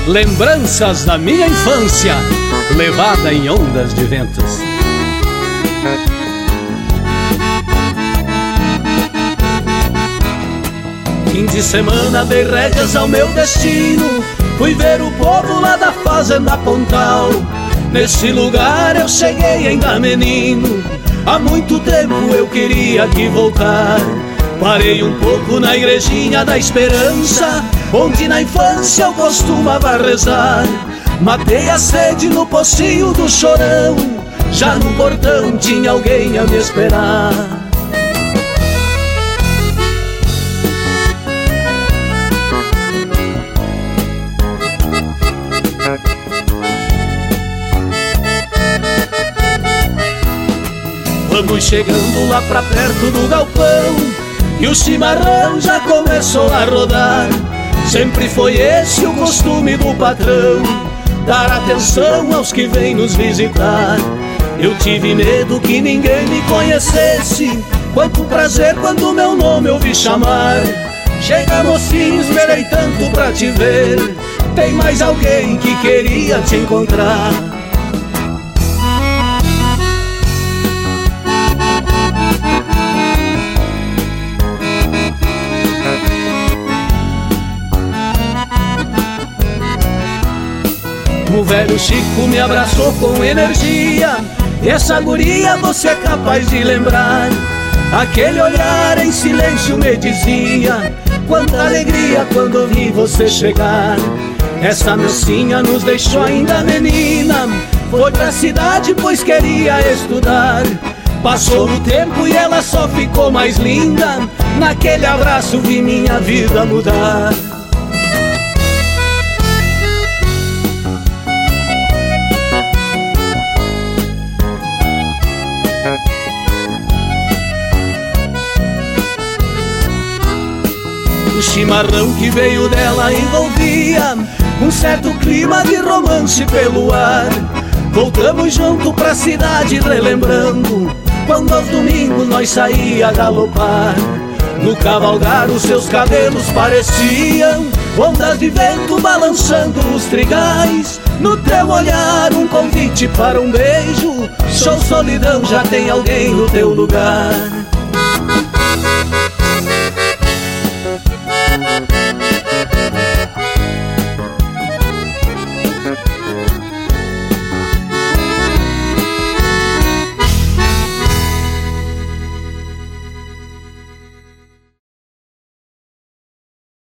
Lembranças da minha infância, levada em ondas de ventos. Fim de semana dei rédeas ao meu destino, fui ver o povo lá da fazenda Pontal. Nesse lugar eu cheguei ainda menino, há muito tempo eu queria aqui voltar. Parei um pouco na igrejinha da Esperança, onde na infância eu costumava rezar. Matei a sede no pocinho do Chorão, já no portão tinha alguém a me esperar. Vamos chegando lá pra perto do galpão e o chimarrão já começou a rodar. Sempre foi esse o costume do patrão, dar atenção aos que vêm nos visitar. Eu tive medo que ninguém me conhecesse, quanto prazer quando meu nome ouvi chamar. Chega mocinho, esperei tanto pra te ver, tem mais alguém que queria te encontrar. O velho Chico me abraçou com energia, e essa guria você é capaz de lembrar. Aquele olhar em silêncio me dizia quanta alegria quando vi você chegar. Essa mocinha nos deixou ainda menina, foi pra cidade pois queria estudar. Passou o tempo e ela só ficou mais linda, naquele abraço vi minha vida mudar. O chimarrão que veio dela envolvia um certo clima de romance pelo ar. Voltamos junto pra cidade relembrando quando aos domingos nós saía a galopar. No cavalgar os seus cabelos pareciam ondas de vento balançando os trigais. No teu olhar um convite para um beijo, sou solidão, já tem alguém no teu lugar.